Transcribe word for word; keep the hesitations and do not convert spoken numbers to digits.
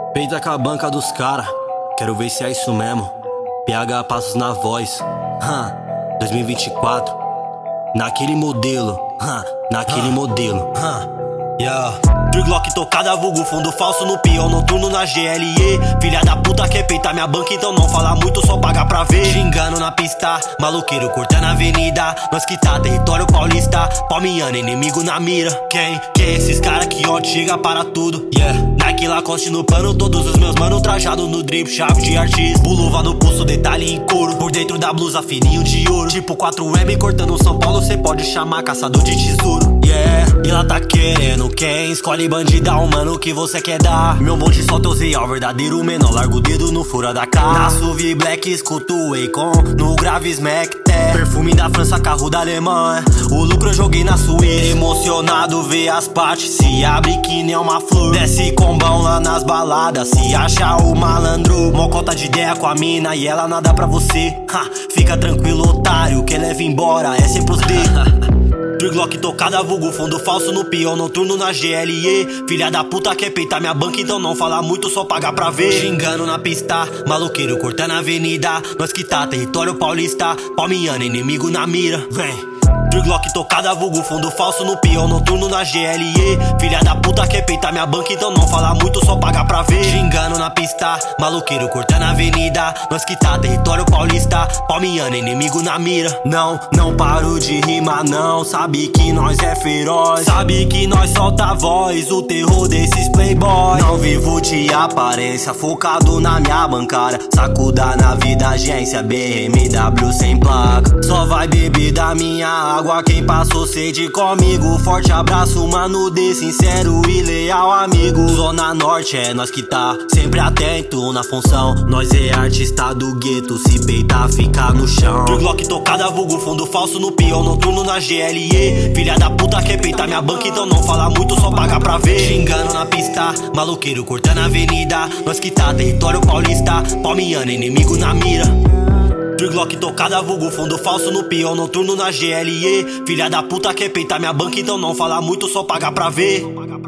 Peita com a banca dos cara, quero ver se é isso mesmo. P H passos na voz, huh, dois mil e vinte e quatro. Naquele modelo, huh, naquele huh. modelo, huh. yeah. Triglock tocada, vulgo fundo falso no peão noturno na G L E. Filha da puta quer peitar minha banca, então não fala muito, só paga pra ver. Xingando na pista, maloqueiro cortando a avenida. Nós que tá território paulista, palmiano, inimigo na mira. Quem? Quem? Esses cara que ontem chega para tudo, yeah. Nike Lacoste no pano, todos os meus mano trajado no drip, chave de artista. Luva no pulso, detalhe em couro, por dentro da blusa fininho de ouro. Tipo quatro M cortando São Paulo, cê pode chamar caçador de tesouro, yeah. E ela tá querendo quem? Escolhe bandida, o mano que você quer dar. Meu bonde solta o Z, o verdadeiro menor, larga o dedo no fura da cara. Na S U V Black, escuto o Akon, no grave Smack Tech. Perfume da França, carro da Alemanha, o lucro eu joguei na Suíça. Emocionado, vê as partes, se abre que nem uma flor. Desce combão lá nas baladas, se acha o malandro. Mocota de ideia com a mina e ela nada pra você, ha, fica tranquilo, otário, que leva embora é sempre os D. Triglock tocada, vulgo fundo falso no peão noturno na G L E. Filha da puta quer peitar minha banca, então não fala muito, só paga pra ver. Xingando na pista, maloqueiro cortando a avenida. Nós que tá território paulista, palmiano, inimigo na mira, vem. Triglock tocada, vulgo fundo falso no peão noturno na G L E. Filha da puta quer peitar minha banca, então não fala muito, só paga pra ver. Xingando na pista, maloqueiro cortando a avenida. Nós que tá território paulista, palmiano, inimigo na mira. Não, não paro de rimar não, sabe que nós é feroz, sabe que nós solta a voz, o terror desses playboy. Não vivo de aparência, focado na minha bancária. Sacuda na vida, agência B M W sem placa. Só vai beber da minha água quem passou sede comigo. Forte abraço, mano, de sincero e leal amigo. Zona Norte é nós que tá sempre atento na função. Nós é artista do gueto, se peitar fica no chão. Triglock tocada, vulgo fundo falso no peão noturno na G L E. Filha da puta quer peitar minha banca, então não fala muito, só paga pra ver. Xingando na pista, maloqueiro cortando a avenida. Nós que tá território paulista, palmiano, inimigo na mira. Triglock tocada, vulgo fundo falso no peão noturno na G L E. Filha da puta quer peitar minha banca, então não fala muito, só paga pra ver.